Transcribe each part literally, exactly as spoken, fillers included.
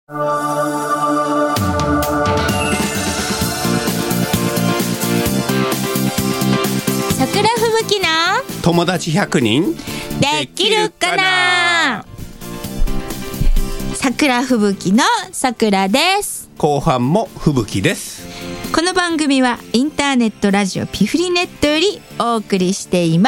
桜吹雪の友達ひゃくにんできるかな。桜吹雪の桜です。 後半も吹雪です。 この番組はインターネットラジオピフリネットよりお送りしています。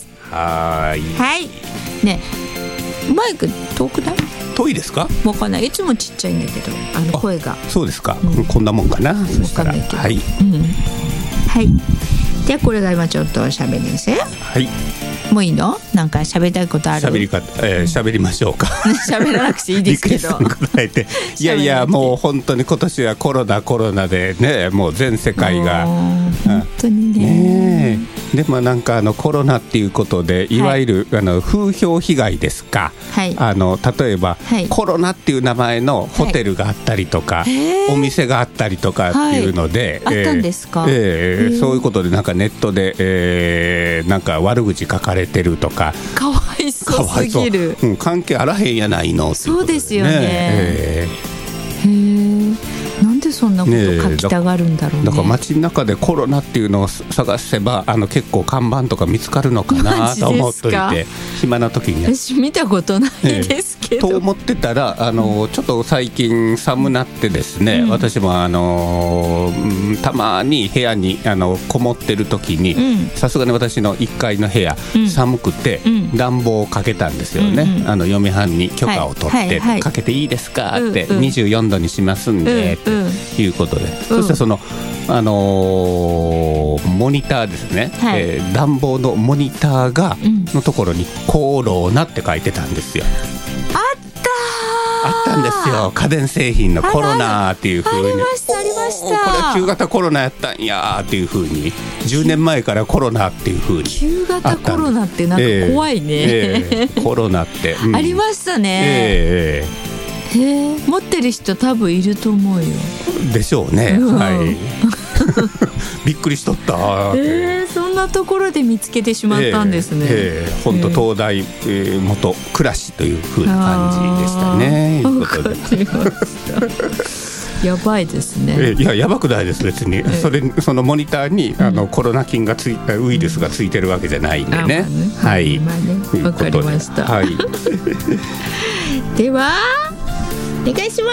はいはいね、マイク遠くない？ 遠いですか？ わかんない。いつもちっちゃいんだけど、あの声が。 そうですか、 うん、 こんなもんかな。そしたらわかんないけど、 はい、 うん、はい。でこれが今ちょっと喋りですよ。 はい。 もういいの？なんか喋りたいことある？ 喋りか、えー、喋りましょうか。 喋らなくていいですけど。 答えていやいや、もう本当に今年はコロナコロナでね、もう全世界が本当に ね, ねでもなんかあのコロナっていうことでいわゆる、はい、あの風評被害ですか、はい、あの例えば、はい、コロナっていう名前のホテルがあったりとか、はい、お店があったりとかっていうので、 はい、えー、あったんですか、 えー、そういうことでなんかネットで、えー、なんか悪口書かれてるとか、 かわいそうすぎる、 うん、関係あらへんやないの、ね、 そうですよね、えー、へー、なんでそんなこと書きたがるんだろうね。 だから街の中でコロナっていうのを探せばあの結構看板とか見つかるのかなと思っといて、暇な時に私見たことないですけど、 えー、と思ってたらあのちょっと最近寒なってですね、うん、私もあのたまに部屋にあのこもってる時にさすがに私のいっかいの部屋、うん、寒くて、うん、暖房をかけたんですよね、うんうん、あの嫁はんに許可を取って、はいはいはい、かけていいですかって、うんうん、にじゅうよんどにしますんで、うんうん、ということで、うん、そしてその、あのー、モニターですね、はい、えー、暖房のモニターが、うん、のところにコロナって書いてたんですよ。 あったあったんですよ、家電製品のコロナっていう風に。 ありましたありました。 これは旧型コロナやったんやっていう風に、じゅうねんまえからコロナっていう風に。 旧型コロナってなんか怖いね、 えーえー、コロナって、 うん、ありましたね、えーへ持ってる人多分いると思うよ。 でしょうね、うん、はいびっくりしとった、 えー、そんなところで見つけてしまったんですね。 えーえー、本当東大、えー、元暮らしという風な感じでしたね。 分かりましたやばいですね。 えー、いややばくないです別に、えー、それそのモニターにあの、うん、コロナ菌がついたウイルスがついてるわけじゃないんでね、ね、はい、 まあね、分かりました、はい、ではお願いします。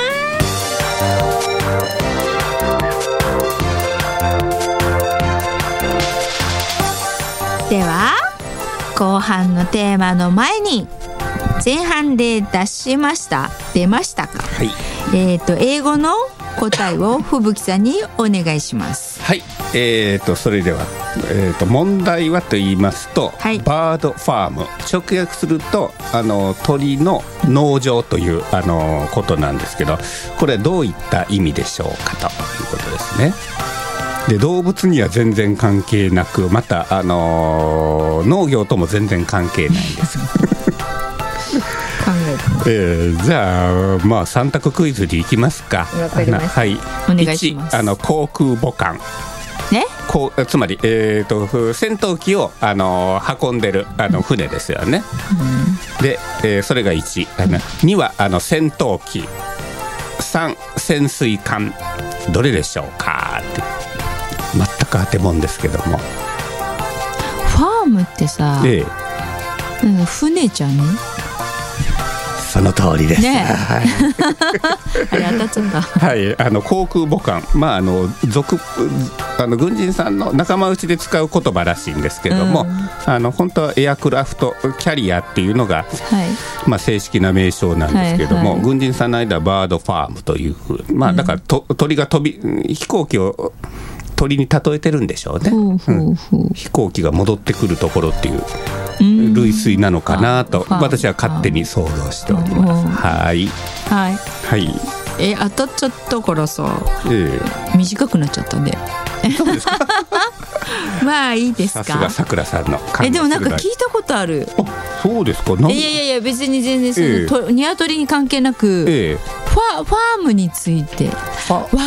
では後半のテーマの前に前半で出しました出ましたか、はい、えーと英語の答えを吹雪さんにお願いします。 はい、えーとそれでは、えーと問題はと言いますと、はい、バードファーム、直訳するとあの鳥の農場というあのことなんですけど、これはどういった意味でしょうかということですね。で動物には全然関係なく、また、あのー、農業とも全然関係ないんです考えて、 えー、じゃあ、まあ、さん択クイズでいきますか。 わかりました、 はい、 お願いします。 いちあの航空母艦ね、 こうつまり、えー、と戦闘機を、あのー、運んでるあの船ですよね、うん、で、えー、それがいち、あのにはあの戦闘機、さん潜水艦、どれでしょうかって全く当てもんですけども。 ファームってさ、ええ、なんか船じゃね？ その通りです、 ね、 はい、 あれ当たっちゃったはい、あの航空母艦、まあ、あの属あの軍人さんの仲間内で使う言葉らしいんですけども、うん、あの本当はエアクラフトキャリアっていうのが、はい、まあ、正式な名称なんですけども、はいはい、軍人さんの間はバードファームというふう、まあ、だからと、うん、鳥が飛び飛行機を鳥に例えてるんでしょうね、うん、飛行機が戻ってくるところっていう類推なのかなと私は勝手に想像しております。はいはいはい。 え当たっちゃったからさ、えー、短くなっちゃったね。 そうですかまあいいですか。 さすがさくらさんのえでもなんか聞いたことある。 あそうですか。いやいやいや別に全然その、えー、ニワトリに関係なく、えー、ファ、ファームについて分かった。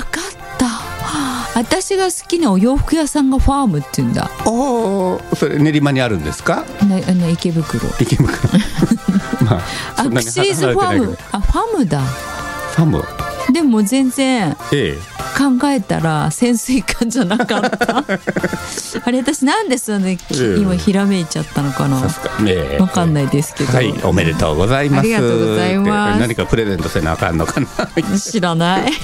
私が好きなお洋服屋さんがファームって言うんだ。 おそれ練馬にあるんですか？ なあの池袋池袋まあアクシーズファームあファムだファムでも全然、 ええ、 考えたら潜水艦じゃなかったあれ私なんでそれ、ええ、今ひらめいちゃったのかな、ええ、わかんないですけど、 はい、おめでとうございます。ありがとうございます。 何かプレゼントせなあかんのかな知らないはい、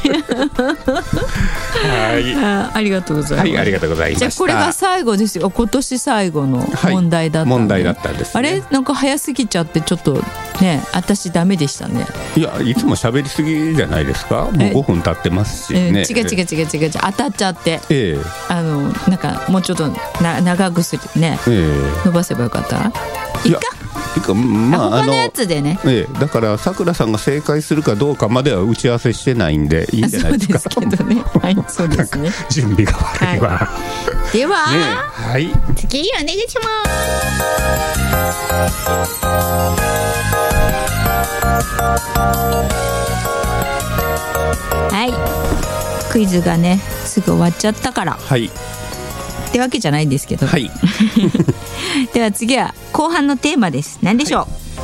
あ, ありがとうございます。 はい、ありがとうございました。 じゃあこれが最後ですよ。今年最後の問題だった、ね、はい、 問題だったんです、ね、 あれなんか早すぎちゃってちょっとね、私ダメでしたね。 いや、いつも喋りすぎじゃないですか。もうごふん経ってますしね。 違う違う違う違う違う、当たっちゃって、 ええ、 あのなんかもうちょっとな長くするね、ええ、伸ばせばよかった。いいかいいか、まあ、 他のやつでね、 ええ、だからさくらさんが正解するかどうかまでは打ち合わせしてないんでいいんじゃないですか。 そうですけどねはいそうですね準備が悪いわ、はい、 では、 ね、はい、 次お願いしますはい、クイズがねすぐ終わっちゃったから、 はい、 ってわけじゃないんですけど、 はい、 では次は後半のテーマです。何でしょう。はい、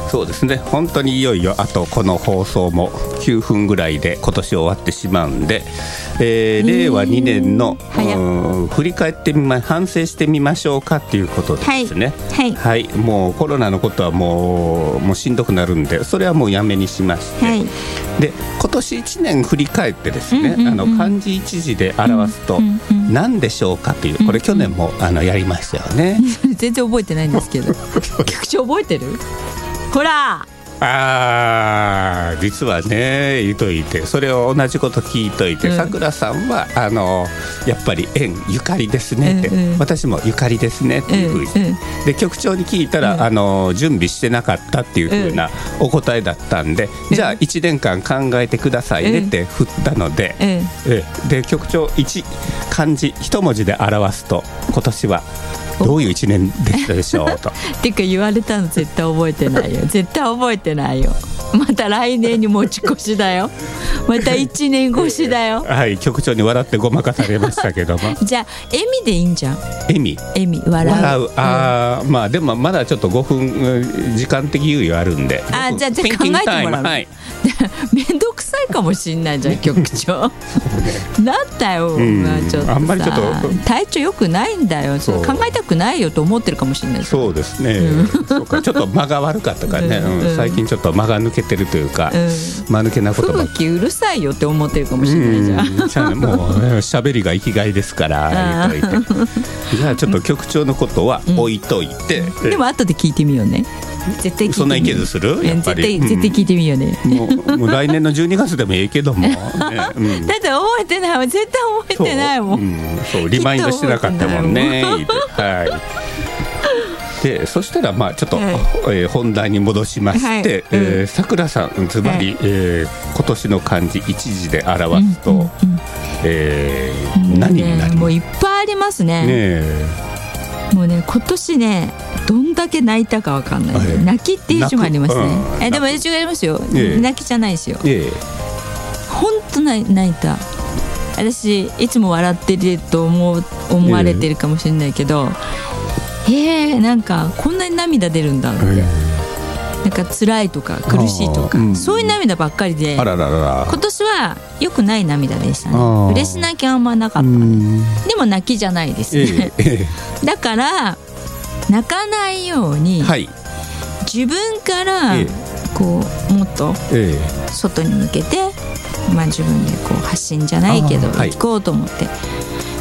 そうですね、本当にいよいよあとこの放送もきゅうふんぐらいで今年終わってしまうんで、えー、令和にねんの、振り返ってみま反省してみましょうかっていうことですね。 はい、はいはい、もうコロナのことはもう、もうしんどくなるんでそれはもうやめにしまして、はい、で今年いちねん振り返ってですね、うんうんうん、あの漢字一字で表すと、うんうんうん、何でしょうかっていう、これ去年もあのやりましたよね全然覚えてないんですけど局長覚えてる？ほらあー、実はね言うといて、それを同じこと聞いといて、さくらさんはあのやっぱり縁ゆかりですねって、うんうん、私もゆかりですねっていうふうに、うんうん、で局長に聞いたら、うん、あの準備してなかったっていうふうなお答えだったんで、うん、じゃあいちねんかん考えてくださいねって振ったので、うん、えで局長いち漢字一文字で表すと今年はどういういちねんでしたでしょうとてか言われたの絶対覚えてないよ絶対覚えてないよ。また来年に持ち越しだよまたいちねん越しだよはい、局長に笑ってごまかされましたけどもじゃあ笑みでいいんじゃん。 笑み笑み笑う笑うあ、うん、まあでもまだちょっとごふん時間的猶予あるんで、 あ、じゃあじゃあ考えてもらう、はい、めんどくさいかもしんないじゃん局長なんだよ、うん、まあ、ちょっとさあんまりちょっと体調良くないんだよ。そう考えたくないよと思ってるかもしれない。 そうですね、うん、そうか、ちょっと間が悪かったからね、うんうん、最近ちょっと間が抜けてるというか、うん、間抜けなことば空気うるさいよって思ってるかもしれないじゃん、 うん、じゃあもう喋りが生きがいですから言うといてじゃあちょっと局長のことは置いといて、 うん、でも後で聞いてみようね。絶対聞いてみよう。 そんな意見するやっぱり、 絶対、絶対聞いてみようね、 うん、も, うもう来年のじゅうにがつでもいいけども、ね、うん、 だって覚えてないもん、絶対覚えてないもん。 そう、うん、そうリマインドしてなかったもんねはいでそしたらまあちょっと、はい、えー、本題に戻しまして、はい、えー、さくらさんズバリ、はい、えー、今年の漢字一字で表すと、うんうん、えーうん、何になりますか？ もういっぱいありますね。ね、もうね今年ねどんだけ泣いたかわかんない、はい、泣きっていう字もありますね、うん、えでも違いますよ、えー、泣きじゃないですよ、えー、ほんと泣いた。私いつも笑ってると思う思われてるかもしれないけど、えー、えー、なんかこんなに涙出るんだって、えー、なんか辛いとか苦しいとか、うん、そういう涙ばっかりで、あらららら、今年は良くない涙でしたね。嬉し泣きはあんまなかった、ね、でも泣きじゃないですね、えーえー、だから泣かないように、はい、自分からこうもっと外に向けて、まあ、自分でこう発信じゃないけど行こうと思って、はい、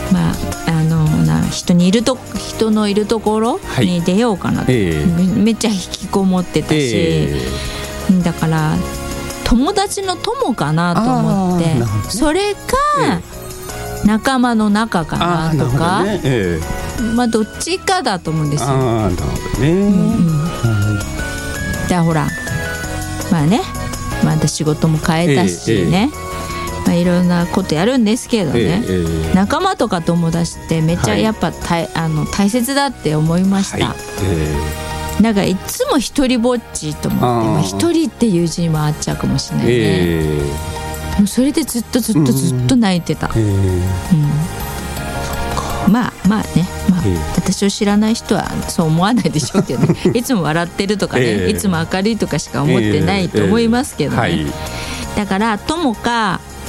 まああのな人にいると人のいるところに出ようかなと、はい、えー、めっちゃ引きこもってたし、えー、だから友達の友かなと思って、ね、それか、えー、仲間の仲かなとか、ね、えー、まあどっちかだと思うんですよ。あ、なるほどね、うんうん、じゃあほらまあね、まだ仕事も変えたしね、えーえーまあ、いろんなことやるんですけどね、えーえー、仲間とか友達ってめっちゃやっぱ、はい、あの大切だって思いました、はい、えー、なんかいつも一人ぼっちと思って、まあ、一人っていう字にもあっちゃうかもしれないね、えー、もうそれでずっとずっとずっと泣いてた、うん、えーうん、まあまあね、まあえー、私を知らない人はそう思わないでしょうけど、ね、いつも笑ってるとかね、えー、いつも明るいとかしか思ってないと思いますけどね、えーえーはい、だから友か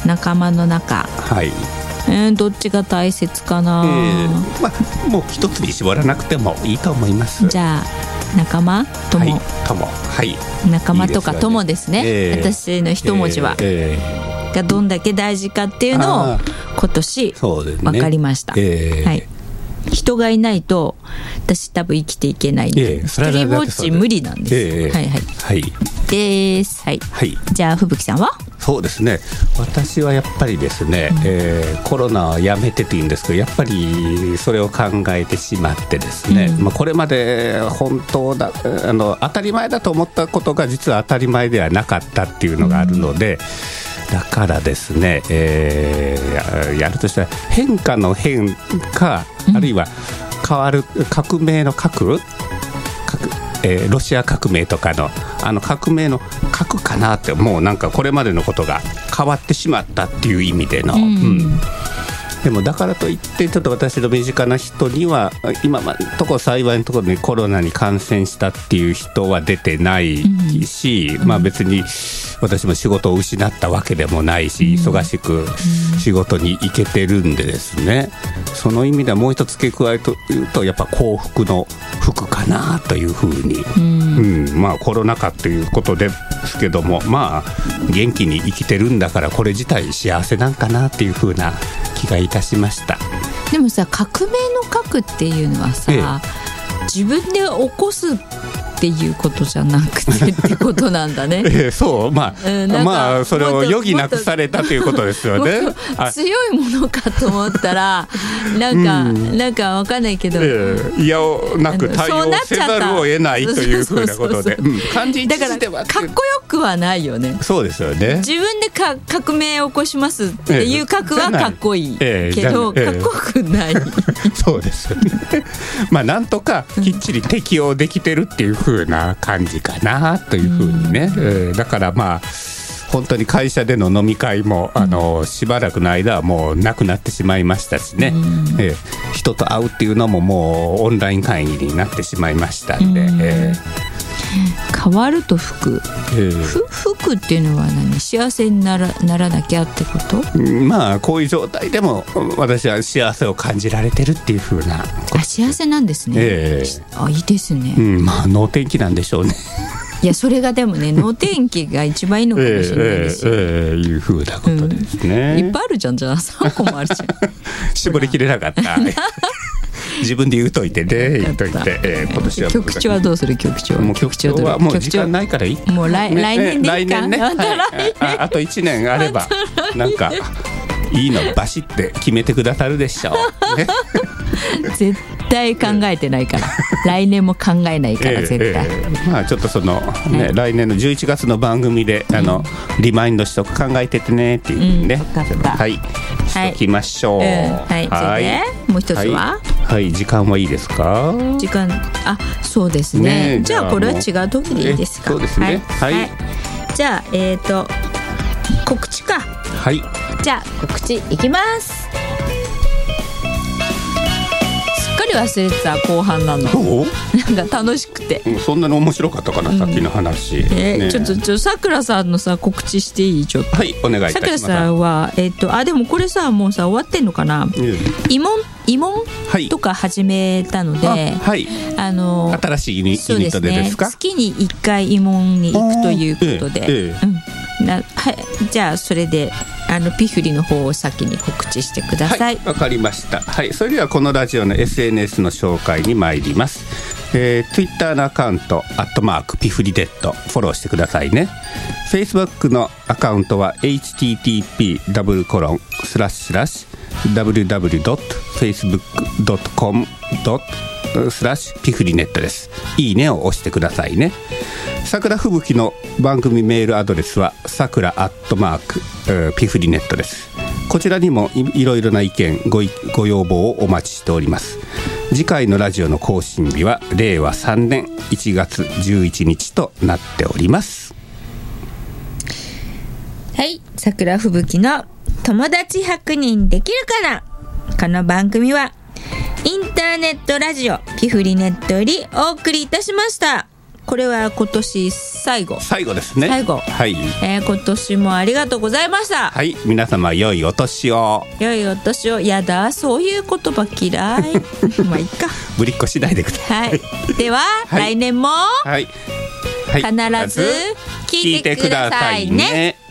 仲間の中、 はい、 えー、どっちが大切かな、えーまあ、もう一つに絞らなくてもいいと思います。 じゃあ仲間友、 はい、友、はい、 仲間とか友ですね、えー、私の一文字は、えー、がどんだけ大事かっていうのを今年分かりました、ねえーはい、人がいないと私多分生きていけないんで、えー、一人ぼっち無理なんです、えー、はいはい、はい、です、はいはい、じゃあ吹雪さんは？ そうですね、私はやっぱりですね、うんえー、コロナはやめてというんですけど、やっぱりそれを考えてしまってですね、うんまあ、これまで本当だあの当たり前だと思ったことが実は当たり前ではなかったっていうのがあるので、うん、だからですね、えー、や, やるとしたら変化の変か、うん、あるいは変わる革命の革えー、ロシア革命とかのあの革命の核かなって、もうなんかこれまでのことが変わってしまったっていう意味での、うんうん、でもだからといってちょっと私の身近な人には今のところ幸いのところにコロナに感染したっていう人は出てないし、うんまあ、別に私も仕事を失ったわけでもないし、忙しく仕事に行けてるんでですね、その意味ではもう一つ付け加えというとやっぱ幸福の福かなというふうに、うんうんまあ、コロナ禍ということですけども、まあ元気に生きてるんだからこれ自体幸せなんかなっていうふうな気がいたしました。 でもさ、革命の核っていうのはさ、ええ、自分で起こすっていうことじゃなくてってことなんだね。 ええ、そう、まあ、うん、まあそれを余儀なくされたということですよね。 強いものかと思ったらなんか、うん、なんかわかんないけど、 ええ、いやなく対応せざるを得ないというふうなことで、感じだからかっこよくはないよね。 そうですよね。 自分でか革命を起こしますっていう核はかっこいい、ええ、けど、ええ、かっこよくない。 そうですよね。まあなんとかきっちり適応できてるっていう風な感じかなという風にね、うんえー、だからまあ本当に会社での飲み会も、うん、あのしばらくの間はもうなくなってしまいましたしね、うんえー、人と会うっていうのももうオンライン会議になってしまいましたんで、うんえー、変わると服、えー、服っていうのは何？幸せになら、ならなきゃってこと？ まあこういう状態でも私は幸せを感じられてるっていう風な。 あ、幸せなんですね、えー、あ、いいですね、 うん、まあ能天気なんでしょうね。 いやそれがでもね能天気が一番いいのかもしれないですよ、えーえーえー、いう風なことですね、 うん、いっぱいあるじゃん。じゃあさんこもあるじゃん。 絞りきれなかった。自分で言うといてね、言うといて、えー、今年は局長はどうする？局長もう局長はもう時間ないからいい。 もう 来, 来年でいいか、 来年ね、はい、あ, あといちねんあればなんかいいのバシって決めてくださるでしょう、ね、 絶対考えてないから来年も考えないから絶対、えーえー、 まあちょっとその、ね、来年のじゅういちがつの番組であの、うん、リマインドしとく、考えててねっていうね、うん、はいしときましょう、はい、うんはい、 はい、もう一つは、 はいはい、時間はいいですか？ 時間、あ、そうですね、ね、じゃあこれは違う時でいいですか？ そうですね、はい、はいはい、 じゃあえっ、ー、と告知か。 はい、 じゃあ告知いきます。すっかり忘れてた後半なの。なんか楽しくて、 そんなに面白かったかな、うん、さっきの話、 えーね、ちょっとちょさくらさんのさ告知していい？ちょっとはい、お願いいたします。さくらさんはえっ、ー、とあでもこれさもうさ終わってんのかな、うん、慰問慰問、はい、とか始めたので、あ、はい、あの新しいユニットでですか？ 月にいっかい慰問に行くということで、ええええ、うん、なはい、じゃあそれであのピフリの方を先に告知してください。 はい、わかりました。はい、それではこのラジオの エスエヌエス の紹介に参ります。えー、Twitter のアカウントアットマークピフリデットフォローしてくださいね。 Facebook のアカウントは エイチティーティーピー ダブルコロンスラッシュスラッシュ ダブリューダブリュードットフェイスブックドットコムドットスラッシュピフリネットです。いいねを押してくださいね。さくら吹雪の番組メールアドレスはさくらアットマークピフリネットです。こちらにも い, いろいろな意見 ご, ご要望をお待ちしております。次回のラジオの更新日はれいわさんねんいちがつじゅういちにちとなっております。 はい、さくら吹雪の友達ひゃくにんできるかな。この番組はインターネットラジオピフリネットよりお送りいたしました。 これは今年最後最後ですね。 最後、 はい、 えー、今年もありがとうございました。 はい、皆様良いお年を。 良いお年を。やだ、そういう言葉嫌いまあいいか、 ぶりっこしないでください。 はい、では、はい、来年も、 はいはい、 必ず聞いてくださいね。